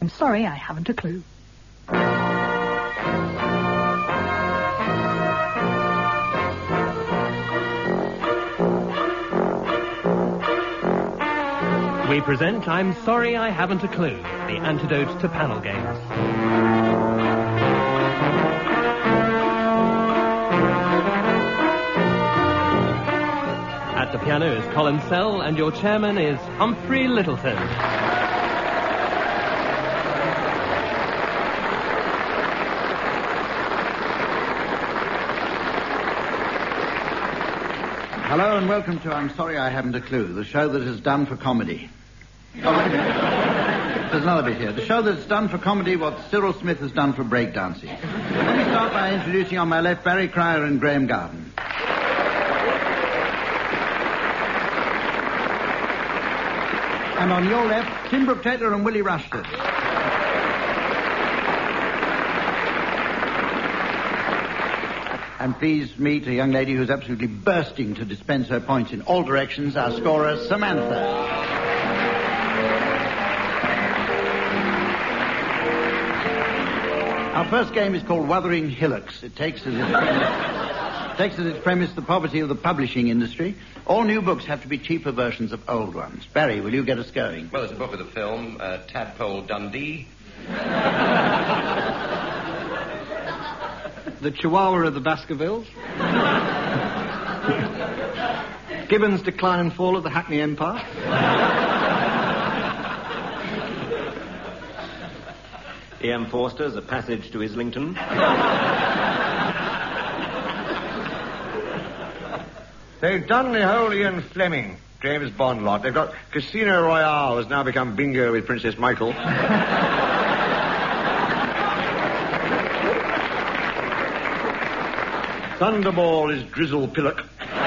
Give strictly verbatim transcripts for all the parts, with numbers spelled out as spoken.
I'm sorry, I haven't a clue. We present I'm Sorry I Haven't a Clue, the antidote to panel games. At the piano is Colin Sell, and your chairman is Humphrey Littleton. Hello and welcome to I'm Sorry I Haven't a Clue, the show that is done for comedy. Oh, wait a minute. There's another bit here. The show that's done for comedy what Cyril Smith has done for breakdancing. Let me start by introducing on my left Barry Cryer and Graham Garden. And on your left, Tim Brooke Taylor and Willie Rushton. And please meet a young lady who's absolutely bursting to dispense her points in all directions, our scorer, Samantha. Our first game is called Wuthering Hillocks. It takes as its premise, takes as its premise the poverty of the publishing industry. All new books have to be cheaper versions of old ones. Barry, will you get us going? Well, there's a book of the film, uh, Tadpole Dundee. The Chihuahua of the Baskervilles. Gibbon's Decline and Fall of the Hackney Empire. E M Forster's A Passage to Islington. They've done the whole Ian Fleming, James Bond lot. They've got Casino Royale has now become bingo with Princess Michael. Thunderball is Drizzle Pillock.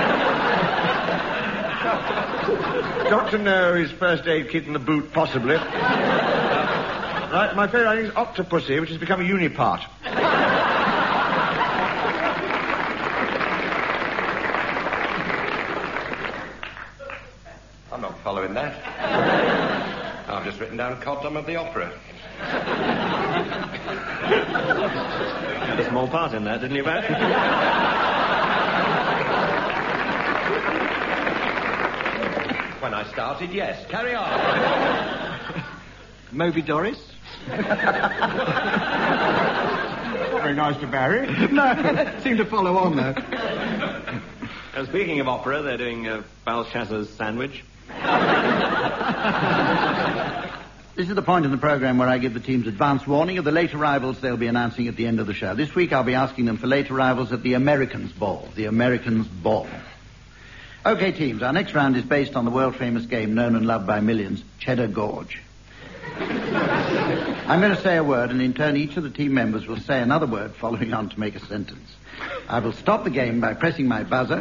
Doctor No is First Aid Kit in the Boot, possibly. Right, my favourite I think is Octopussy, which has become a Unipart. I'm not following that. I've just written down Cobdom of the Opera. Had a small part in that, didn't you, Barry? When I started, yes. Carry on. Moby Doris. Not very nice to Barry. No, seemed to follow on, though. Uh, speaking of opera, they're doing uh, Belshazzar's Sandwich. This is the point in the programme where I give the teams advance warning of the late arrivals they'll be announcing at the end of the show. This week I'll be asking them for late arrivals at the Americans' Ball. The Americans' Ball. Okay, teams, our next round is based on the world-famous game known and loved by millions, Cheddar Gorge. I'm going to say a word, and in turn each of the team members will say another word following on to make a sentence. I will stop the game by pressing my buzzer.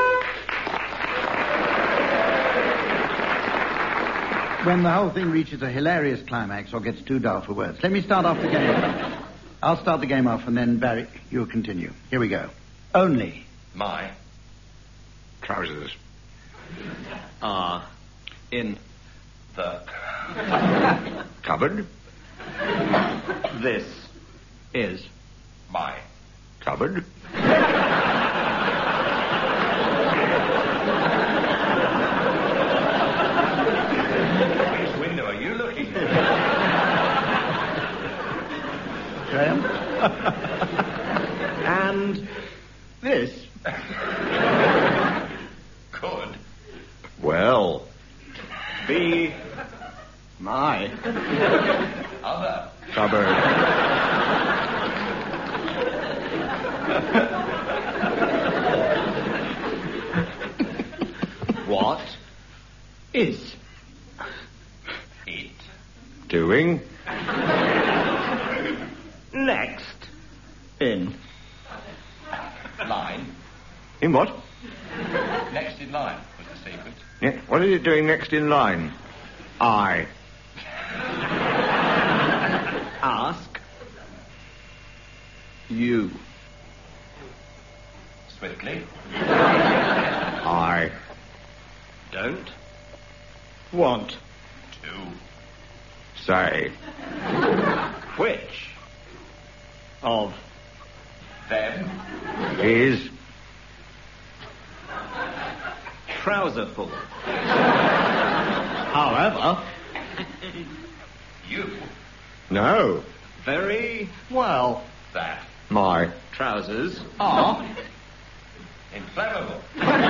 When the whole thing reaches a hilarious climax or gets too dull for words. Let me start off the game. I'll start the game off, and then, Barry, you'll continue. Here we go. Only. My. Trousers. Ah. In. The. Cupboard. This. Is. My. Cupboard. Which window are you looking at? Graham? And this. Good. Well. Be. My. Other. Cupboard. What is It. Doing. next in Line. In what? Next in line was the sequence. Yeah. What is it doing next in line? I. ask you. Swiftly. I. Don't want To. Say. Which Of Them. is... trouserful? However... You. No. Very Well, That. my... trousers. are... Inflammable.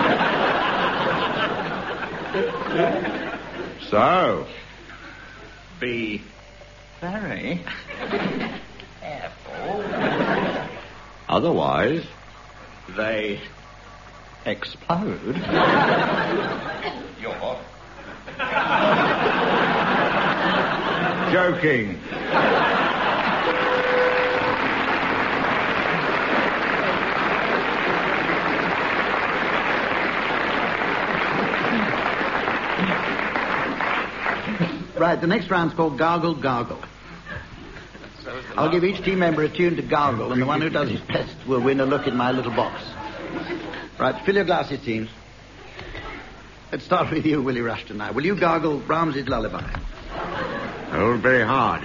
So... Be Very... Careful. Otherwise... they explode... You're Joking. Right, the next round's called Gargle Gargle. I'll give each team member a tune to gargle, and the one who does it best will win a look in my little box. Right, fill your glasses, teams. Let's start with you, Willie Rushton, now. Will you gargle Brahms' Lullaby? Hold very hard.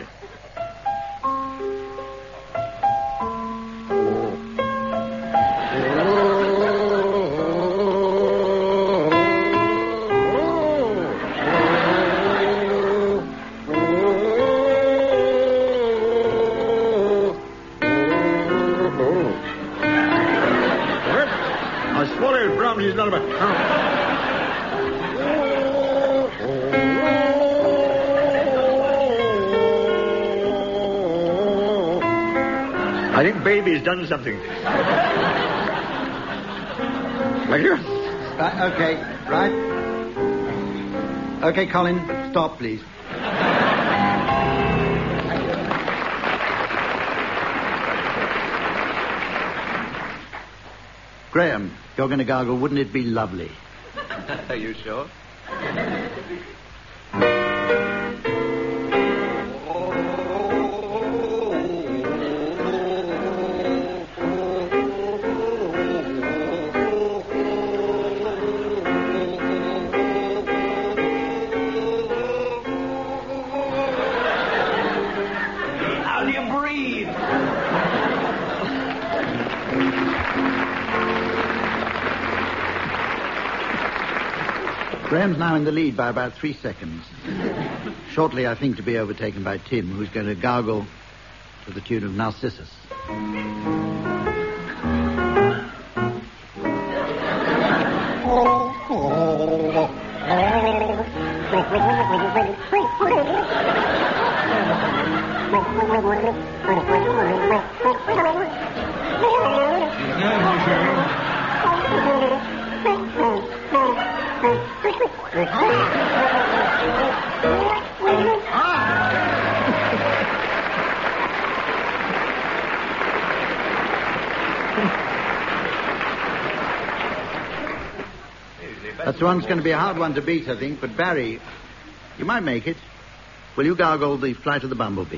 I swallowed Brahms' lullaby. I think Baby's done something. Thank you. Right, okay, right. Okay, Colin, stop, please. Graham, you're going to gargle, wouldn't it be lovely? Are you sure? How do you breathe? Graham's now in the lead by about three seconds. Shortly, I think, to be overtaken by Tim, who's going to gargle to the tune of Narcissus. That's the one that's going to be a hard one to beat, I think. But Barry, you might make it. Will you gargle the Flight of the Bumblebee?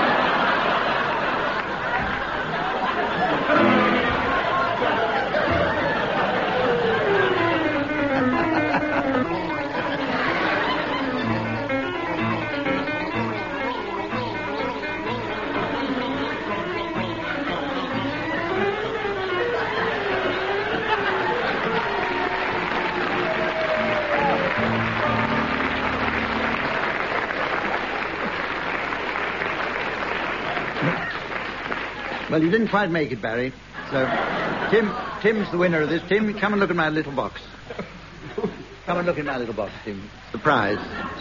Well, you didn't quite make it, Barry. So, Tim, Tim's the winner of this. Tim, come and look at my little box. Come and look in my little box, Tim. The prize.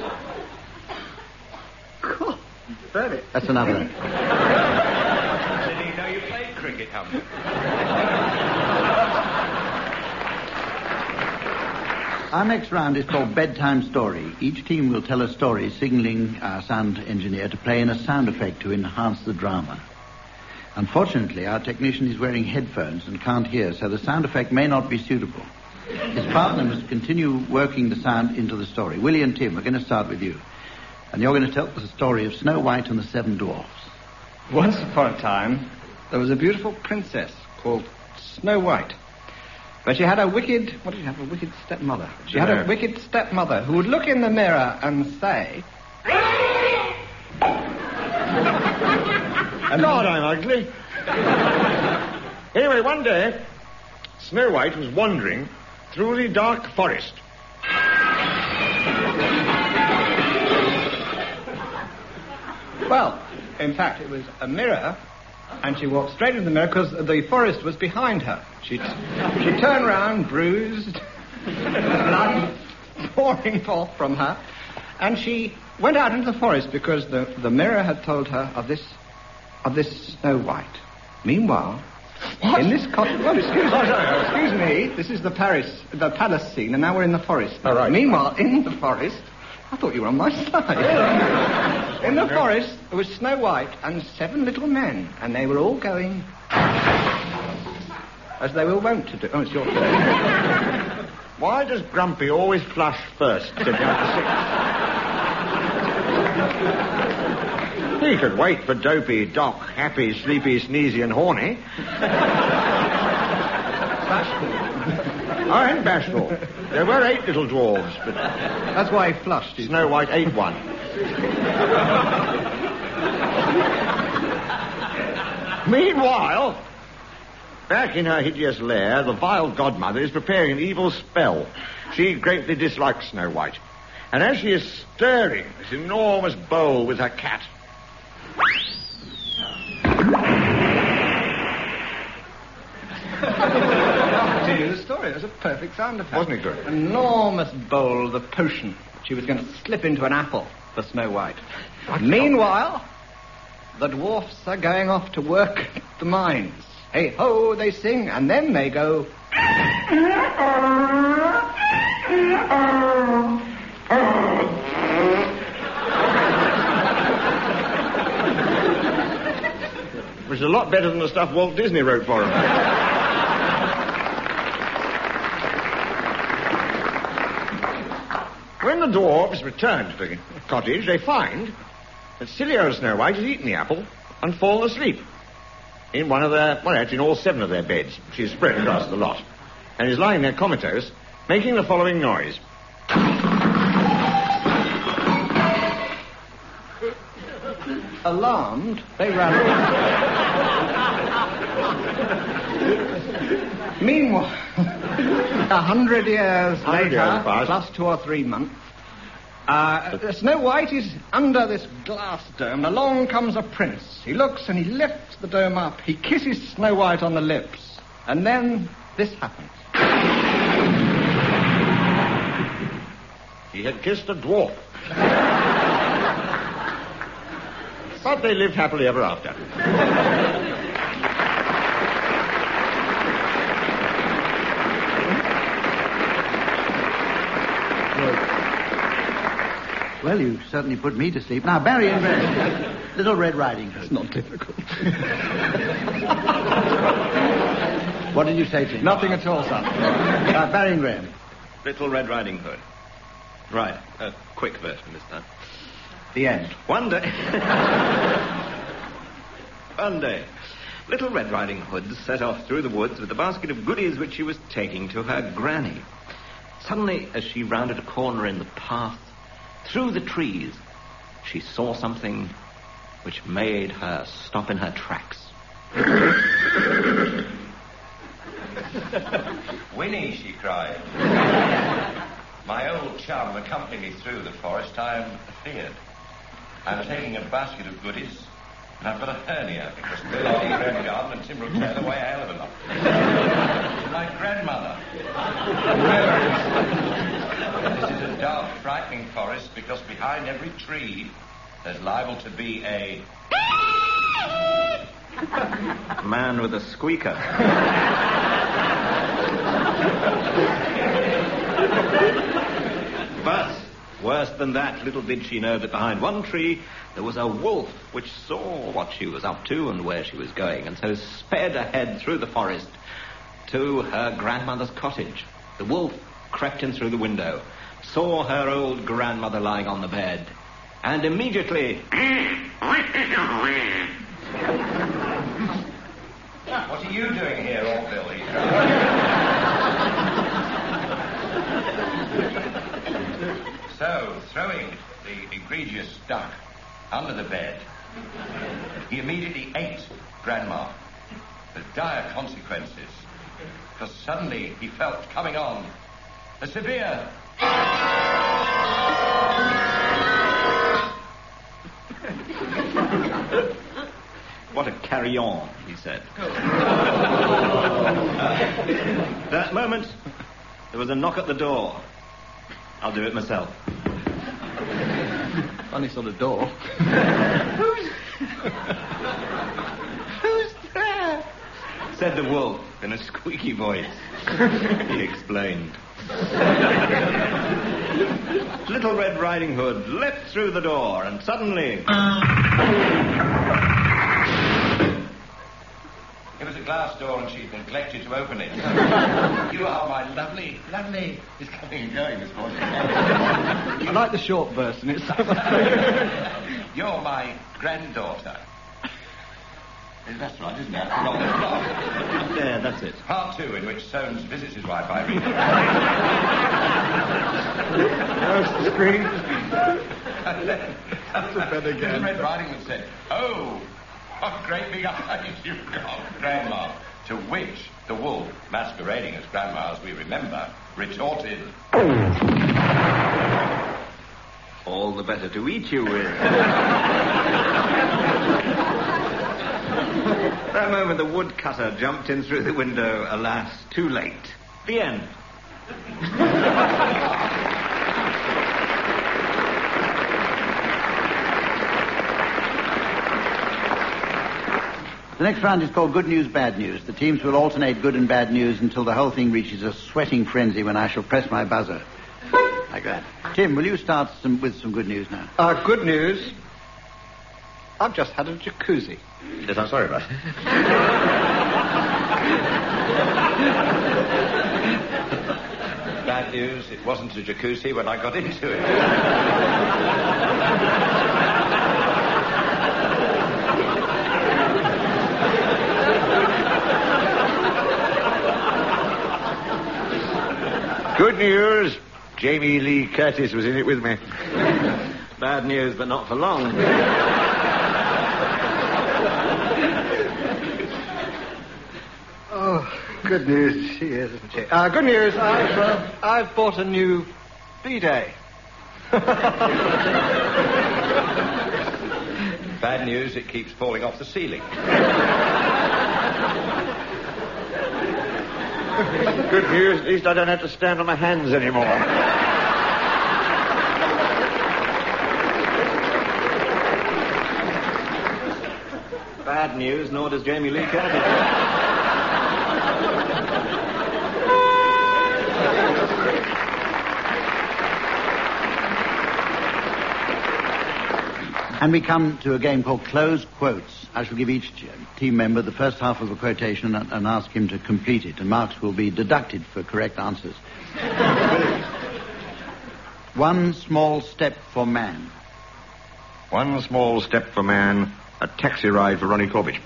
Cool. Very. That's another. Didn't he know you played cricket, Humphrey? Our next round is called Bedtime Story. Each team will tell a story, signaling our sound engineer to play in a sound effect to enhance the drama. Unfortunately, our technician is wearing headphones and can't hear, so the sound effect may not be suitable. His partner must continue working the sound into the story. Willie and Tim, we're going to start with you. And you're going to tell us the story of Snow White and the Seven Dwarfs. Once upon a time, there was a beautiful princess called Snow White. But she had a wicked, what did she have, a wicked stepmother? She had a wicked stepmother who would look in the mirror and say... And God, I'm ugly. Anyway, one day, Snow White was wandering through the dark forest. Well, in fact, it was a mirror, and she walked straight into the mirror because the forest was behind her. She she turned round, bruised, blood pouring forth from her, and she went out into the forest because the, the mirror had told her of this of this Snow White. Meanwhile, what? in this cottage... Well, excuse, oh, sorry, excuse me, this is the Paris, the palace scene, and now we're in the forest. All right. Meanwhile, in the forest... I thought you were on my side. In the forest, there was Snow White and seven little men, and they were all going... as they were wont to do. Oh, it's your turn. Why does Grumpy always flush first? Said Doctor Six. He could wait for Dopey, Doc, Happy, Sleepy, Sneezy, and Horny. Bashful. I ain't bashful. There were eight little dwarves, but... That's why he flushed. Snow White ate one. Meanwhile, back in her hideous lair, the vile godmother is preparing an evil spell. She greatly dislikes Snow White. And as she is stirring this enormous bowl with her cat... To you the story. It was a perfect sound effect. Wasn't it good? An enormous bowl of the potion. She was going to slip into an apple for Snow White. Meanwhile, the dwarfs are going off to work the mines. Hey ho, they sing, and then they go... Which is a lot better than the stuff Walt Disney wrote for him. When the dwarves return to the cottage, they find that silly old Snow White has eaten the apple and fallen asleep in one of their, well, actually in all seven of their beds. She's spread across the lot and is lying there comatose, making the following noise. Alarmed, they ran. Meanwhile, a hundred years Hundred later, years past. plus two or three months, uh, Snow White is under this glass dome. Along comes a prince. He looks and he lifts the dome up. He kisses Snow White on the lips. And then this happens. He had kissed a dwarf. But they lived happily ever after. Well, you certainly put me to sleep. Now, Barry and Graham, Little Red Riding Hood. It's not difficult. What did you say to him? Nothing at all, son. Uh, Barry and Graham. Little Red Riding Hood. Right, a quick version this time. The end. One day... One day, Little Red Riding Hood set off through the woods with a basket of goodies which she was taking to her granny. Suddenly, as she rounded a corner in the path, through the trees, she saw something which made her stop in her tracks. Winnie, she cried. My old chum accompanied me through the forest. I'm afeard. I'm taking a basket of goodies, and I've got a hernia because Billy Redgarden and Tim Brooks the way a hell of a lot. My grandmother. This is a dark, frightening forest because behind every tree there's liable to be a... Man with a squeaker. But, worse than that, little did she know that behind one tree there was a wolf which saw what she was up to and where she was going, and so sped ahead through the forest to her grandmother's cottage. The wolf crept in through the window, saw her old grandmother lying on the bed, and immediately... What are you doing here, old Billy? So, throwing the egregious duck under the bed, he immediately ate Grandma. The dire consequences. Because suddenly he felt coming on a severe... What a carry-on, he said. That moment, there was a knock at the door. I'll do it myself. Funny sort of door. Who's... Who's there? Said the wolf in a squeaky voice. He explained. Little Red Riding Hood leapt through the door, and suddenly... It was a glass door and she'd neglected to open it. You are my lovely, lovely... He's coming and going this morning. I like the short verse, and it's so much. You're my granddaughter. That's right, isn't it? Wrong, that's wrong. Yeah, that's it. Part two, in which Soames visits his wife, Irene. There's the screen. And then, That's a bed again. Red Riding Hood said, "Oh, what great big eyes you've got, Grandma." To which the wolf, masquerading as Grandma as we remember, retorted, All the better to eat you with. That moment, the woodcutter jumped in through the window. Alas, too late. The end. The next round is called Good News, Bad News. The teams will alternate good and bad news until the whole thing reaches a sweating frenzy when I shall press my buzzer. Like that. Tim, will you start some, with some good news now? Uh, good news. I've just had a jacuzzi. Yes, I'm sorry about it. "Bad news, it wasn't a jacuzzi when I got into it." Good news. Jamie Lee Curtis was in it with me. Bad news, but not for long. Oh, good news. She is, isn't she? Uh, good news. I've, uh, I've bought a new bidet. Bad news, it keeps falling off the ceiling. Good news, at least I don't have to stand on my hands anymore. Bad news, nor does Jamie Lee Curtis. And we come to a game called Close Quotes. I shall give each team member the first half of a quotation and, and ask him to complete it, and marks will be deducted for correct answers. One small step for man. One small step for man, a taxi ride for Ronnie Corbett.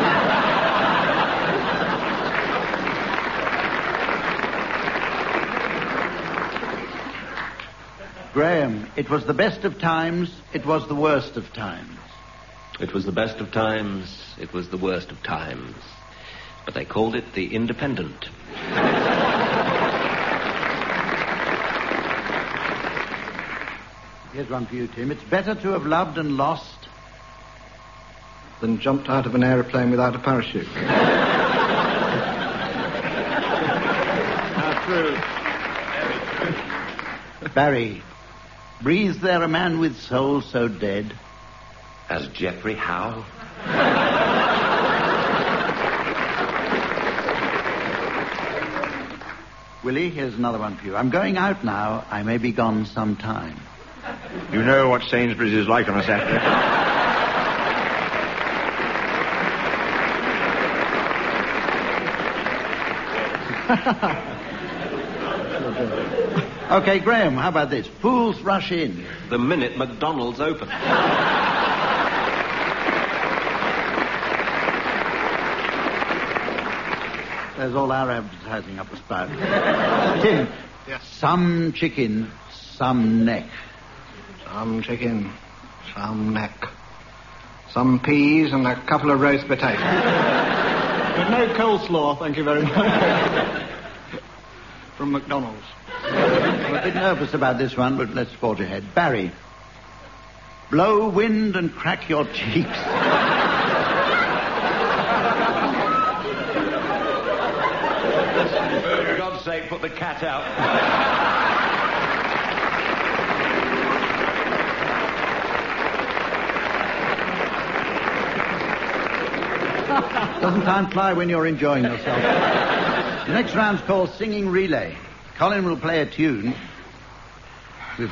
Graham, it was the best of times, it was the worst of times. It was the best of times, it was the worst of times. But they called it the Independent. Here's one for you, Tim. It's better to have loved and lost Than jumped out of an aeroplane without a parachute. How true. Barry, breathes there a man with soul so dead? As Geoffrey Howe? Willie, here's another one for you. I'm going out now. I may be gone some time. You know what Sainsbury's is like on a Saturday. Okay, Graham, how about this? Fools rush in. The minute McDonald's open. There's all our advertising up a spout. Tim, Yes. some chicken, some neck. Some chicken, some neck. some peas and a couple of roast potatoes. But no coleslaw, thank you very much. From McDonald's. I'm a bit nervous about this one, but let's forge ahead. Barry. Blow wind and crack your cheeks. For God's sake, put the cat out. Doesn't time fly when you're enjoying yourself? The next round's called Singing Relay. Colin will play a tune. With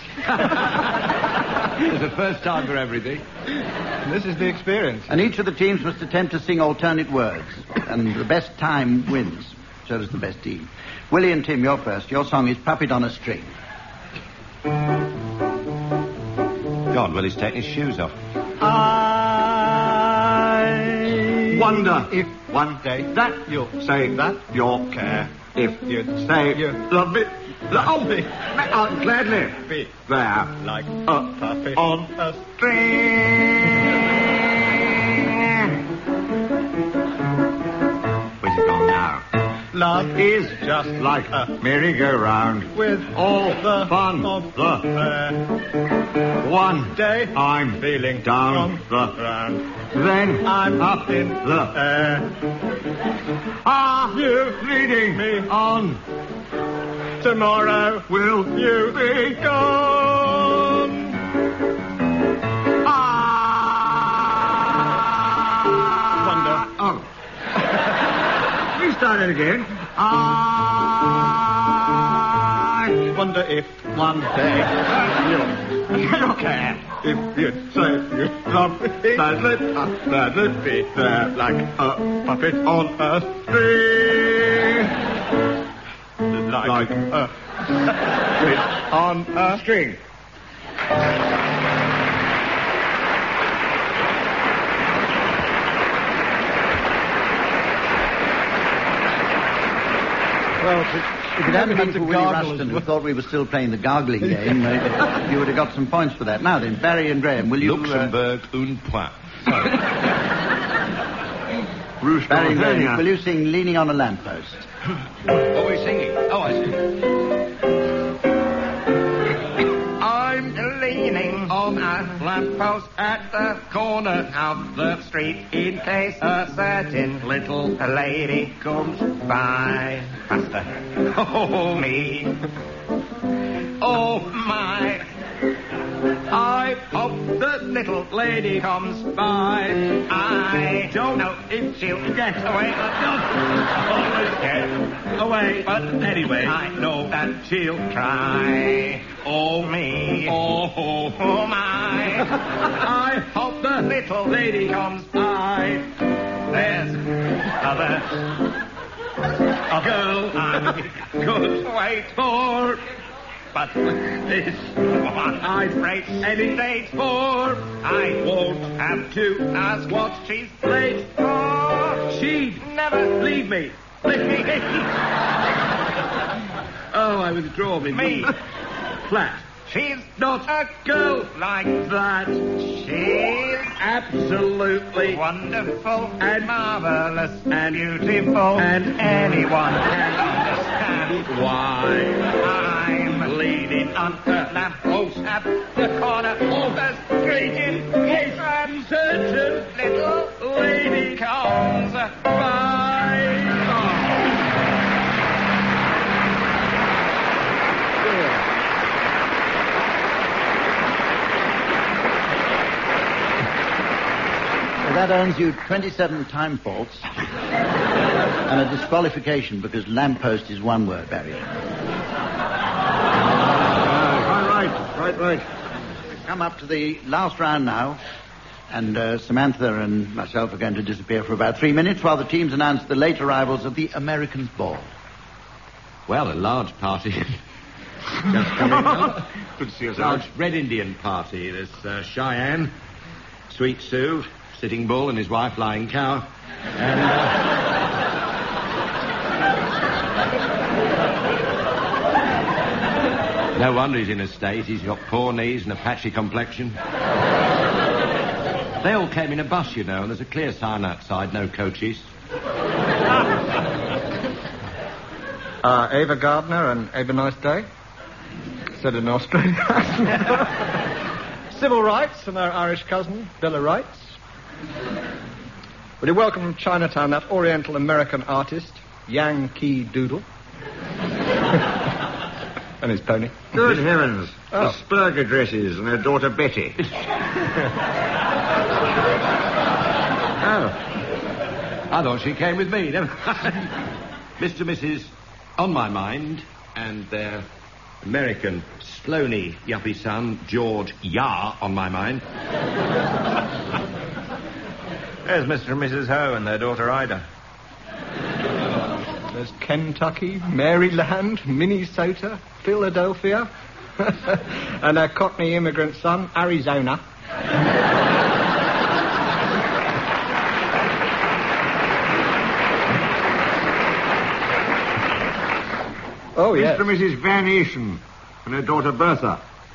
It's the first time for everything. This is the experience. And each of the teams must attempt to sing alternate words. And the best time wins. So does the best team. Willie and Tim, you're first. Your song is Puppet on a String. God, Willie's taking his shoes off. I wonder if one day that you'll say that you'll care. If you say you love me, love me, I'll gladly be there like a puppet on a string. Where's it gone now? Love is just like a merry-go-round with all the fun of the fair. One day I'm feeling down the ground, then I'm up in the air. Are you leading me on? Tomorrow will you be gone? Ah! Wonder. Oh. We start it again. I wonder if one day you'll, you'll care. If you say you love me, sadly, I'll sadly be there like a puppet on a string. Like, like a puppet on a string. Well, if it hadn't been for Willie Rushton, who thought we were still playing the gargling game, uh, you would have got some points for that. Now then, Barry and Graham, will you... Luxembourg, uh... un point. Barry and Graham, will you sing Leaning on a Lamppost? What are we singing? Oh, I see. I'm leaning on a lamppost at the corner of the street in case a certain little lady comes by. Master, oh me, oh my, I hope the little lady comes by. I don't know if she'll get away. Always get away, but anyway, I know that she'll try. Oh me, oh, oh, oh my, I hope the little lady comes by. There's other a girl I could wait for, but this one I'd break any date for. I won't have to ask what she's late for. She'd never leave me. Leave me. Oh, I withdraw me. Me. Flat. She's not a girl like that. She's absolutely wonderful and marvelous and beautiful, and anyone can understand why I'm leaning on the lamppost at the corner of the street in case a certain little lady comes by. That earns you twenty-seven time faults and a disqualification because lamppost is one word, Barry. Uh, right, right, right. We've come up to the last round now, and uh, Samantha and myself are going to disappear for about three minutes while the teams announce the late arrivals of the Americans' ball. Well, a large party. Just come in. Good to see you, large Red Indian party. There's uh, Cheyenne, Sweet Sue, Sitting Bull and his wife Lying Cow. And, uh... no wonder he's in a state. He's got poor knees and a patchy complexion. They all came in a bus, you know, and there's a clear sign outside, no coaches. Uh, Ava Gardner and Ava Nice Day, said in Australia. Civil rights and their Irish cousin, Bill of Rights. Would you welcome from Chinatown that Oriental American artist, Yang Ki Doodle? And his pony. Good heavens. Oh. The Spurger dresses and her daughter Betty. Oh. I thought she came with me. Never mind. Mister and Missus On My Mind and their American Sloaney yuppie son, George Yar, on my mind. There's Mister and Missus Ho and their daughter Ida. There's Kentucky, Maryland, Minnesota, Philadelphia, and their Cockney immigrant son, Arizona. Oh, yes. Mister and Missus Van Eschen and her daughter Bertha.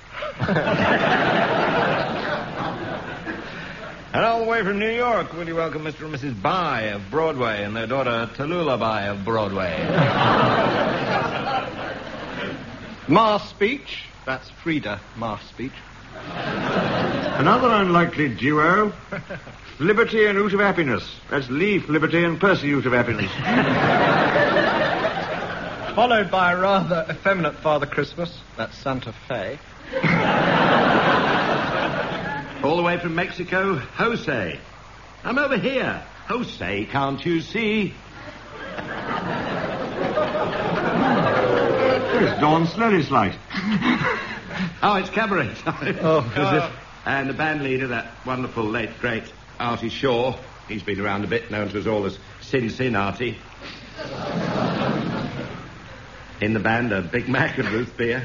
And all the way from New York, will you welcome Mister and Missus Bai of Broadway and their daughter Tallulah Bai of Broadway. Mars Speech. That's Frida Mars Speech. Another unlikely duo. Liberty and Root of Happiness. That's Leaf, Liberty and Percy, Root of Happiness. Followed by a rather effeminate Father Christmas. That's Santa Fe. All the way from Mexico, Jose. I'm over here. Jose, can't you see? It's Dawn Slurry-Slight. Oh, it's cabaret time. Oh, is it? And the band leader, that wonderful late, great Artie Shaw. He's been around a bit, known to us all as Sin Sin Artie. In the band, a Big Mac and Ruth Beer.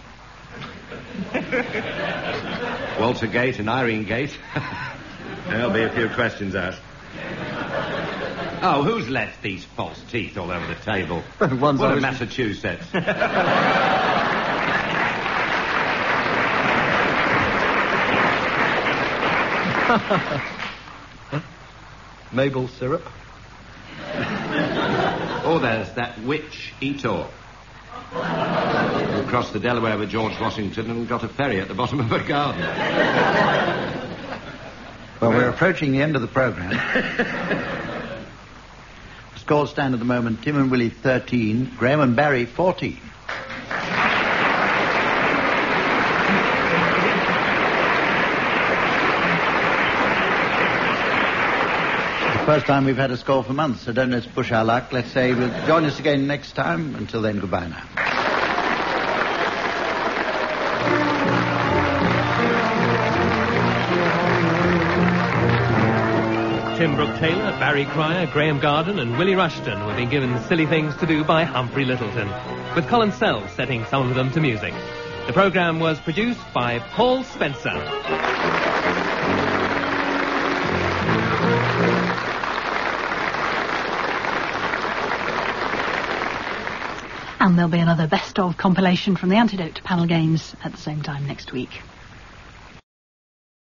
Walter Gate and Irene Gate. There'll be a few questions asked. Oh, who's left these false teeth all over the table? One's what a always... Massachusetts. Maple syrup. Oh, there's that witch Etor. Who crossed the Delaware with George Washington and got a ferry at the bottom of a garden. Well, we're approaching the end of the programme. Scores stand at the moment, Tim and Willie thirteen, Graham and Barry fourteen. First time we've had a score for months, so don't let's push our luck. Let's say we'll join us again next time. Until then, goodbye now. Tim Brooke-Taylor, Barry Cryer, Graham Garden and Willie Rushton were being given silly things to do by Humphrey Littleton, with Colin Sells setting some of them to music. The programme was produced by Paul Spencer. And there'll be another best of compilation from the Antidote panel games at the same time next week.